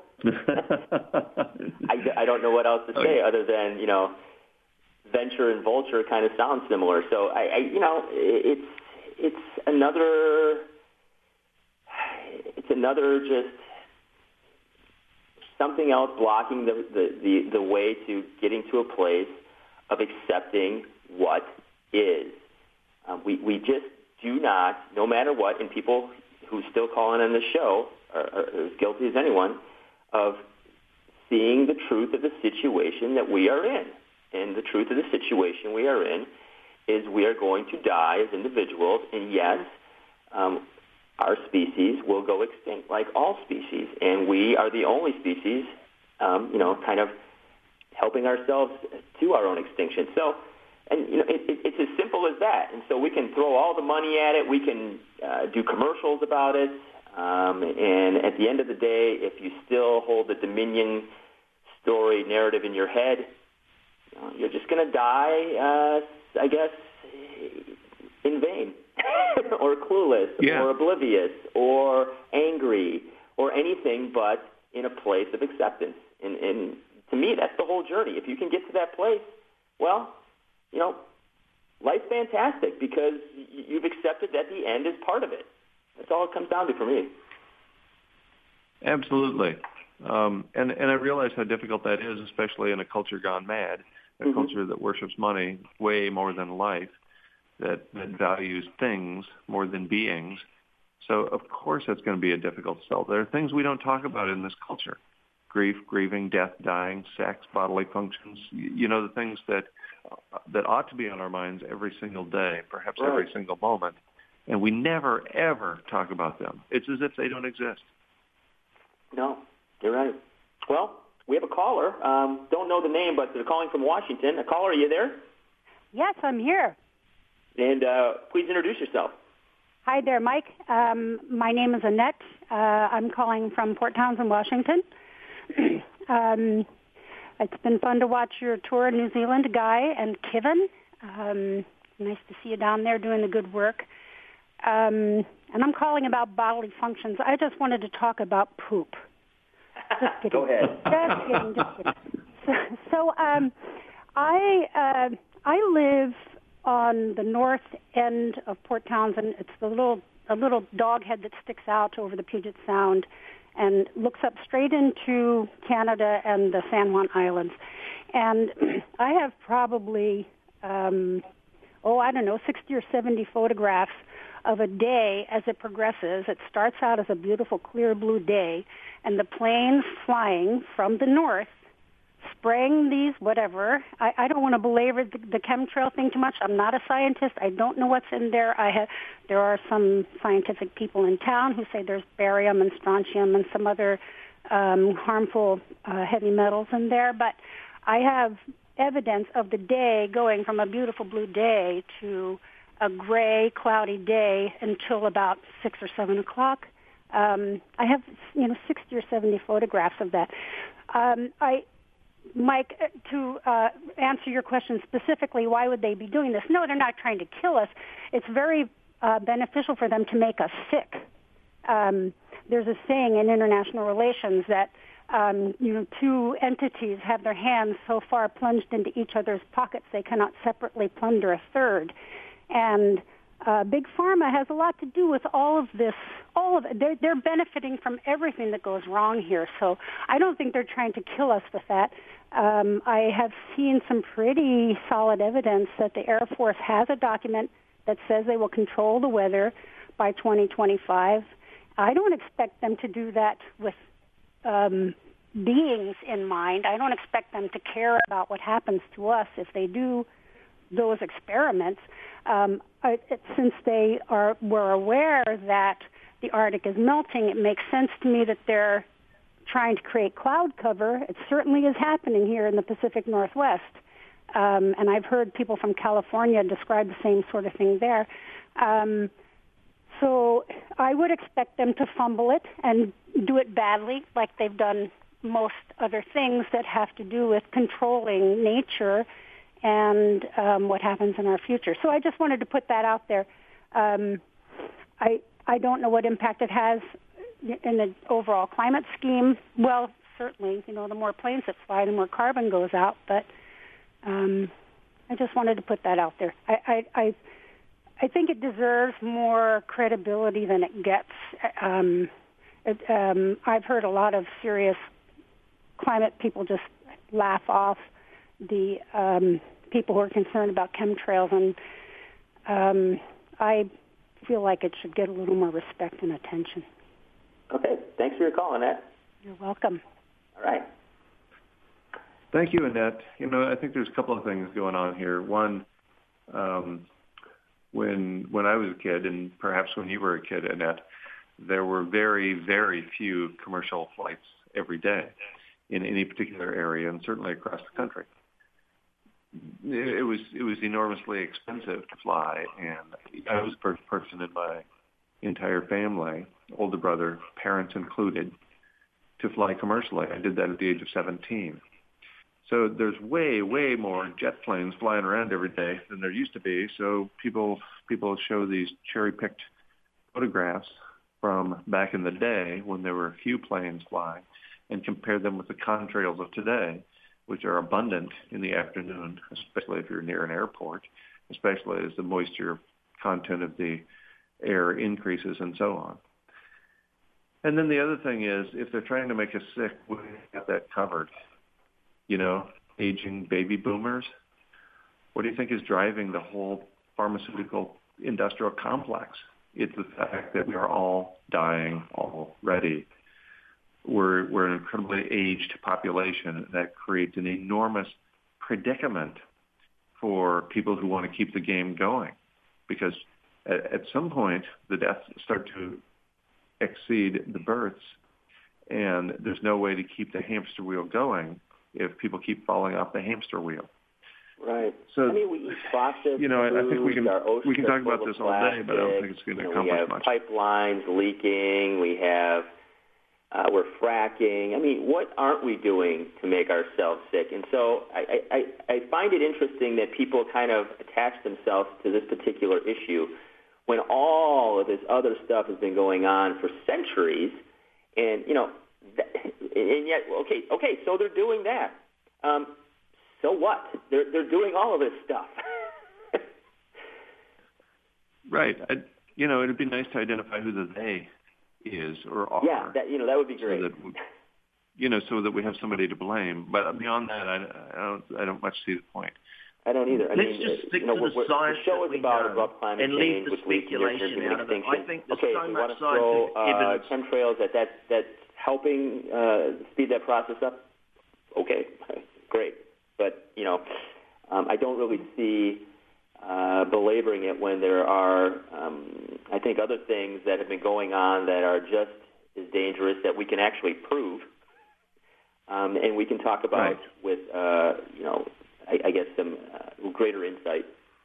I, I don't know what else to say okay. other than, you know, venture and vulture kind of sound similar. So, I, I you know, it's it's another, it's another just something else blocking the, the, the, the way to getting to a place of accepting what is. Um, we, we just do not, no matter what, and people who still call in on the show are, are as guilty as anyone, of seeing the truth of the situation that we are in. And the truth of the situation we are in is we are going to die as individuals, and yes, um, our species will go extinct like all species, and we are the only species, um, you know, kind of helping ourselves to our own extinction. So, and you know, it, it, it's as simple as that. And so we can throw all the money at it. We can uh, do commercials about it. Um, and at the end of the day, if you still hold the Dominion story narrative in your head, you know, you're just going to die, uh, I guess, in vain, or clueless, yeah. or oblivious, or angry, or anything but in a place of acceptance. And, and to me, that's the whole journey. If you can get to that place, well, you know, life's fantastic because you've accepted that the end is part of it. That's all it comes down to for me. Absolutely. Um, and, and I realize how difficult that is, especially in a culture gone mad, a mm-hmm. culture that worships money way more than life, that, that values things more than beings. So, of course, that's going to be a difficult sell. There are things we don't talk about in this culture. Grief, grieving, death, dying, sex, bodily functions, you know, the things that that ought to be on our minds every single day, perhaps right. every single moment. And we never, ever talk about them. It's as if they don't exist. No, You're right. Well, we have a caller. Um, don't know the name, but they're calling from Washington. A caller, are you there? Yes, I'm here. And uh, please introduce yourself. Hi there, Mike. Um, my name is Annette. Uh, I'm calling from Port Townsend, Washington. um, it's been fun to watch your tour of New Zealand, Guy and Kevin. Um, nice to see you down there doing the good work. Um, and I'm calling about bodily functions. I just wanted to talk about poop. Just kidding. Go ahead. Just kidding. Just kidding. So, so um, I uh, I live on the north end of Port Townsend. It's the little a little dog head that sticks out over the Puget Sound and looks up straight into Canada and the San Juan Islands. And I have probably um, oh I don't know sixty or seventy photographs of a day as it progresses. It starts out as a beautiful clear blue day, and the planes flying from the north, spraying these whatever. I, I don't want to belabor the, the chemtrail thing too much. I'm not a scientist. I don't know what's in there. I have, there are some scientific people in town who say there's barium and strontium and some other um, harmful uh, heavy metals in there, but I have evidence of the day going from a beautiful blue day to a gray, cloudy day until about six or seven o'clock. Um, I have, you know, sixty or seventy photographs of that. Um, I, Mike, to uh, answer your question specifically, why would they be doing this? No, they're not trying to kill us. It's very uh, beneficial for them to make us sick. Um, there's a saying in international relations that um, you know, two entities have their hands so far plunged into each other's pockets they cannot separately plunder a third. And uh, Big Pharma has a lot to do with all of this. All of it. They're, they're benefiting from everything that goes wrong here. So I don't think they're trying to kill us with that. Um, I have seen some pretty solid evidence that the Air Force has a document that says they will control the weather by twenty twenty-five. I don't expect them to do that with um, beings in mind. I don't expect them to care about what happens to us if they do those experiments. Um, I, it, since they are were aware that the Arctic is melting, it makes sense to me that they're trying to create cloud cover. It certainly is happening here in the Pacific Northwest. Um, and I've heard people from California describe the same sort of thing there. Um, so I would expect them to fumble it and do it badly, like they've done most other things that have to do with controlling nature and um, what happens in our future. So I just wanted to put that out there. Um, I I don't know what impact it has in the overall climate scheme. Well, certainly, you know, the more planes that fly, the more carbon goes out. But um, I just wanted to put that out there. I, I I I think it deserves more credibility than it gets. Um, it, um, I've heard a lot of serious climate people just laugh off the um, people who are concerned about chemtrails, and um, I feel like it should get a little more respect and attention. Okay. Thanks for your call, Annette. You're welcome. All right. Thank you, Annette. You know, I think there's a couple of things going on here. One, um, when when I was a kid, and perhaps when you were a kid, Annette, there were very, very few commercial flights every day in any particular area, and certainly across the country. It was it was enormously expensive to fly, and I was the first person in my entire family, older brother, parents included, to fly commercially. I did that at the age of seventeen. So there's way, way more jet planes flying around every day than there used to be. So people people show these cherry-picked photographs from back in the day when there were a few planes flying and compare them with the contrails of today, which are abundant in the afternoon, especially if you're near an airport, especially as the moisture content of the air increases and so on. And then the other thing is, if they're trying to make us sick, we have that covered. You know, aging baby boomers. What do you think is driving the whole pharmaceutical industrial complex? It's the fact that we are all dying already. We're, we're an incredibly aged population that creates an enormous predicament for people who want to keep the game going, because at, at some point the deaths start to exceed the births, And there's no way to keep the hamster wheel going if people keep falling off the hamster wheel. Right. So, I mean, we eat processed you know, I, I think we can foods, we can talk about this all day, but I don't think it's going to accomplish we have much. Pipelines leaking. We have uh, we're fracking. I mean, what aren't we doing to make ourselves sick? And so I, I, I find it interesting that people kind of attach themselves to this particular issue when all of this other stuff has been going on for centuries. And you know, that, and yet, okay, okay, so they're doing that. Um, So what? They're they're doing all of this stuff. Right. I, you know, it'd be nice to identify who the they is or are. Yeah, that, you know, that would be great. So that we, you know, so that we have somebody to blame. But beyond that, I, I don't I don't much see the point. I don't either. I Let's mean, just stick you know, to the we're, science the show that is we about know abrupt climate and leave change, the which leads to near speculation human out of it. extinction. I think there's okay, so if we much want to throw uh, scientific chemtrails that that that's helping uh, speed that process up. Okay, great. But you know, um, I don't really see uh, belaboring it when there are, um, I think, other things that have been going on that are just as dangerous that we can actually prove, um, and we can talk about right. with, uh, you know, I, I guess some uh, greater insight.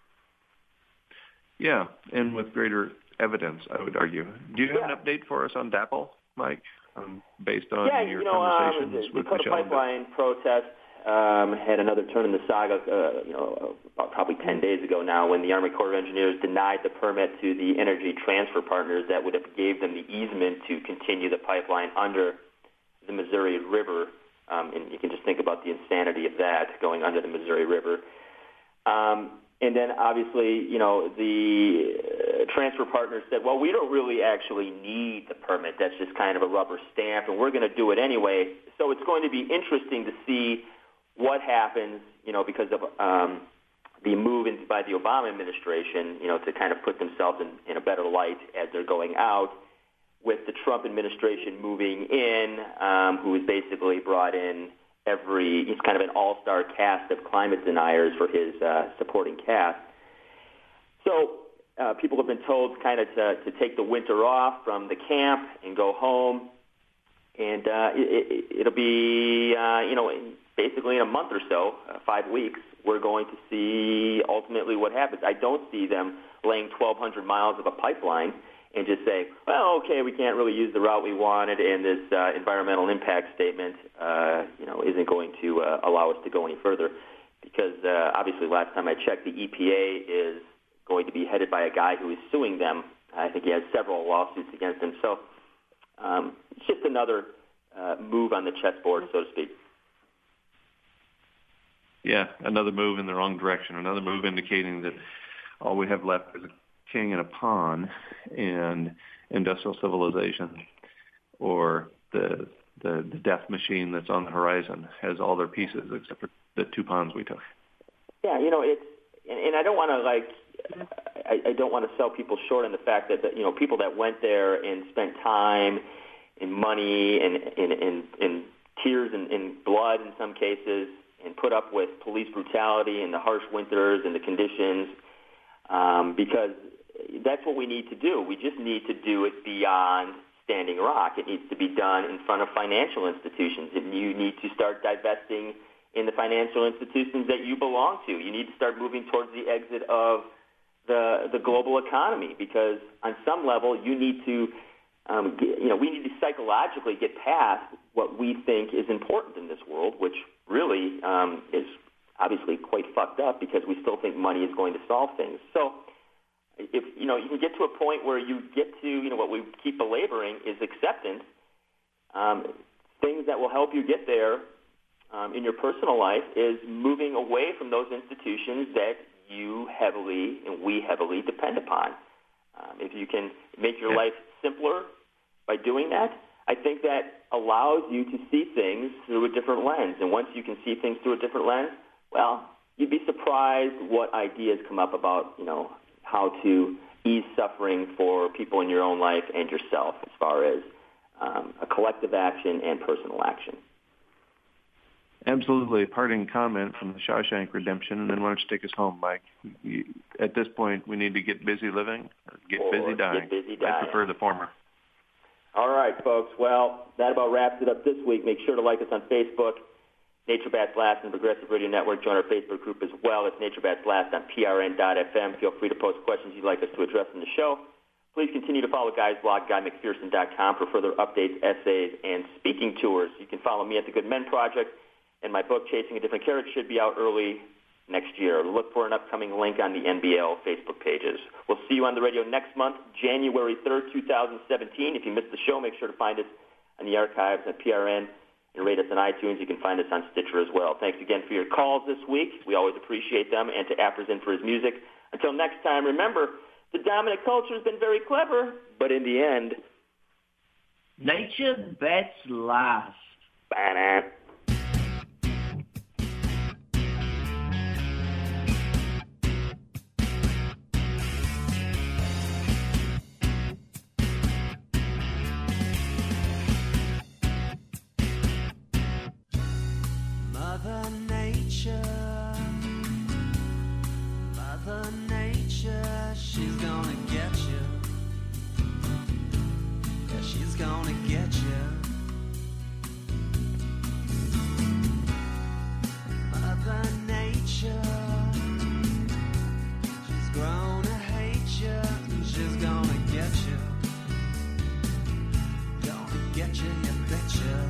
Yeah, and with greater evidence, I would argue. Do you have Yeah. an update for us on DAPL, Mike, um, based on yeah, your you know, conversations um, the with Dakota Michelle? Pipeline protest um, had another turn in the saga, uh, you know, about probably ten days ago now, when the Army Corps of Engineers denied the permit to the Energy Transfer Partners that would have gave them the easement to continue the pipeline under the Missouri River. Um, and you can just think about the insanity of that, going under the Missouri River. Um, and then, obviously, you know, the uh, transfer partners said, well, we don't really actually need the permit. That's just kind of a rubber stamp, and we're going to do it anyway. So it's going to be interesting to see what happens, you know, because of um, the move in, by the Obama administration, you know, to kind of put themselves in, in a better light as they're going out, with the Trump administration moving in, um, who has basically brought in every, he's kind of an all-star cast of climate deniers for his uh, supporting cast. So uh, people have been told kind of to, to take the winter off from the camp and go home. And uh, it, it, it'll be, uh, you know, basically in a month or so, uh, five weeks, we're going to see ultimately what happens. I don't see them laying twelve hundred miles of a pipeline and just say, well, okay, we can't really use the route we wanted, and this uh, environmental impact statement, uh, you know, isn't going to uh, allow us to go any further. Because uh, obviously, last time I checked, the E P A is going to be headed by a guy who is suing them. I think he has several lawsuits against him. So um, it's just another uh, move on the chessboard, so to speak. Yeah, another move in the wrong direction, another move indicating that all we have left is a king in a pawn and industrial civilization, or the, the the death machine that's on the horizon has all their pieces except for the two pawns we took. Yeah, you know, it's, and, and I don't want to like, I, I don't want to sell people short on the fact that, that, you know, people that went there and spent time and money and, and, and, and tears and, and blood in some cases, and put up with police brutality and the harsh winters and the conditions, um, because that's what we need to do. We just need to do it beyond Standing Rock. It needs to be done in front of financial institutions. And you need to start divesting in the financial institutions that you belong to. You need to start moving towards the exit of the the global economy, because on some level you need to, um, get, you know, we need to psychologically get past what we think is important in this world, which really um, is obviously quite fucked up, because we still think money is going to solve things. So if, you know, you can get to a point where you get to, you know, what we keep belaboring is acceptance, um, things that will help you get there um, in your personal life is moving away from those institutions that you heavily and we heavily depend upon. Um, if you can make your yeah. life simpler by doing that, I think that allows you to see things through a different lens. And once you can see things through a different lens, well, you'd be surprised what ideas come up about, you know, how to ease suffering for people in your own life and yourself, as far as um, a collective action and personal action. Absolutely. A parting comment from the Shawshank Redemption, and then why don't you take us home, Mike? You, at this point, we need to get busy living or get or busy dying. Get busy dying. I prefer the former. All right, folks. Well, that about wraps it up this week. Make sure to like us on Facebook, Nature Bats Last and Progressive Radio Network. Join our Facebook group as well. It's Nature Bats Last on P R N dot F M. Feel free to post questions you'd like us to address in the show. Please continue to follow Guy's blog, guy mcpherson dot com, for further updates, essays, and speaking tours. You can follow me at The Good Men Project, and my book, Chasing a Different Carrot, should be out early next year. Look for an upcoming link on the N B L Facebook pages. We'll see you on the radio next month, January third, twenty seventeen. If you missed the show, make sure to find us on the archives at P R N and rate us on iTunes. You can find us on Stitcher as well. Thanks again for your calls this week. We always appreciate them, and to Apperzin for his music. Until next time, remember, the dominant culture has been very clever, but in the end, nature bats last. Bye. Mother Nature, Mother Nature, she's gonna get you. Yeah, she's gonna get you. Mother Nature, she's grown to hate you, and she's gonna get you. Gonna get you, you betcha.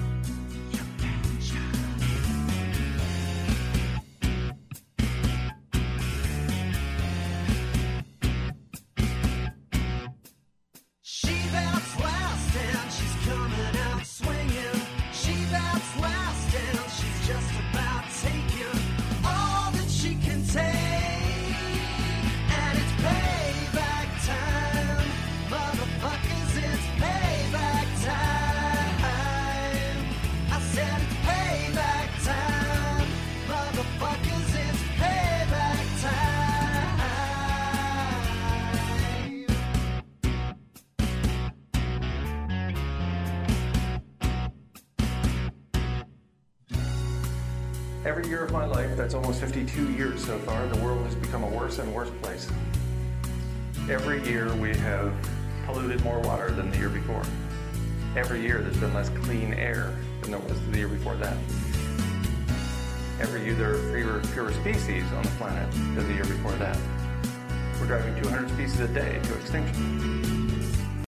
Every year of my life, that's almost fifty-two years so far, the world has become a worse and worse place. Every year we have polluted more water than the year before. Every year there's been less clean air than there was the year before that. Every year there are fewer, fewer species on the planet than the year before that. We're driving two hundred species a day to extinction.